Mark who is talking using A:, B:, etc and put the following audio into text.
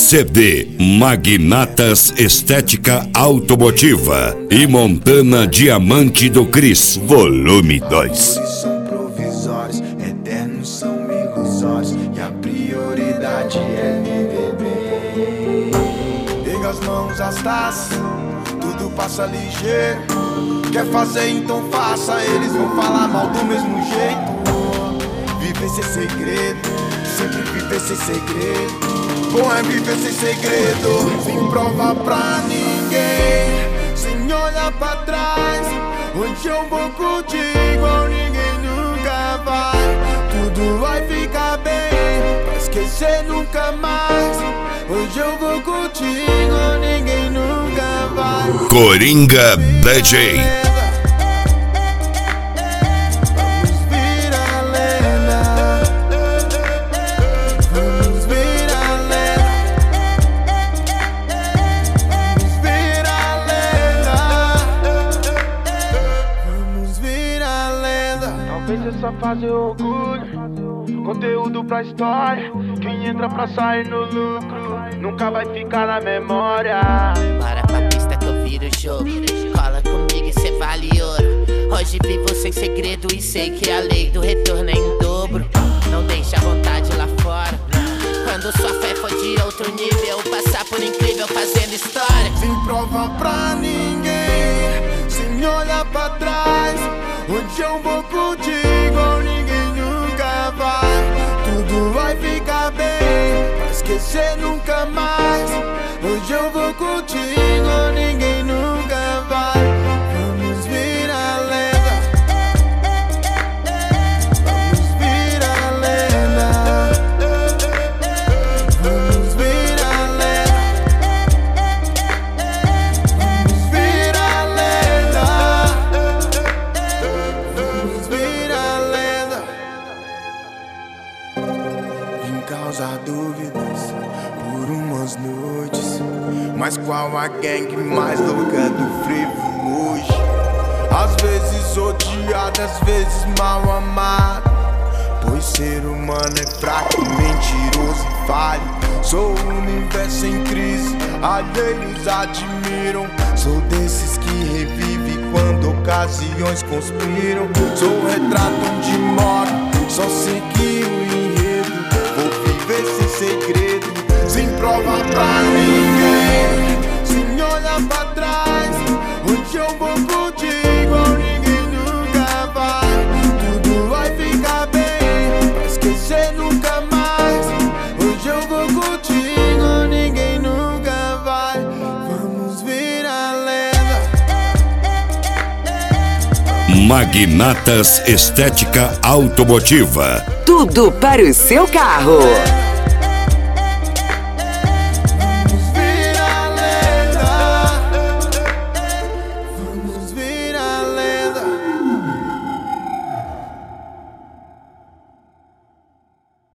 A: CD Magnatas Estética Automotiva e Montana Diamante do Cris, volume 2.
B: São provisórios, eternos são ilusórios, e a prioridade é viver bem. Pega as mãos, as taças, tudo passa ligeiro. Quer fazer, então faça, eles vão falar mal do mesmo jeito. Viver sem segredo, sempre viver sem segredo. Bom é viver sem segredo, sem prova pra ninguém, sem olhar pra trás. Onde eu vou contigo, ninguém nunca vai. Tudo vai ficar bem, pra esquecer nunca mais. Hoje eu vou contigo, ninguém nunca vai.
A: Coringa DJ.
C: Essa fase é orgulho, conteúdo pra história. Quem entra pra sair no lucro nunca vai ficar na memória.
D: Bora pra pista que eu viro o jogo, cola comigo e cê vale ouro. Hoje vivo sem segredo e sei que a lei do retorno é em dobro. Não deixa a vontade lá fora, quando sua fé for de outro nível, passar por incrível fazendo história.
B: Sem prova pra ninguém, sem olhar pra trás. Onde eu vou contigo, ninguém nunca vai. Tudo vai ficar bem, pra esquecer nunca mais. Hoje eu vou contigo, ninguém nunca vai. Vamos virar lenda, vamos virar lenda, vamos virar lenda, vamos virar lenda, vamos virar lenda. Vim causar dúvidas por umas noites, mas qual a gangue mais louca do frevo hoje? Às vezes odiado, às vezes mal amado, pois ser humano é fraco, mentiroso e falho. Sou o universo em crise, alheios admiram. Sou desses que revive quando ocasiões conspiram. Sou o retrato onde moro, só segui o enredo. Vou viver sem segredo, sem prova pra ninguém, sem olhar pra trás. Onde eu vou contigo, ninguém nunca vai. Tudo vai ficar bem, pra esquecer nunca mais. Hoje eu vou contigo, ninguém nunca vai. Vamos virar lenda.
A: Magnatas Estética Automotiva.
E: Tudo para o seu carro.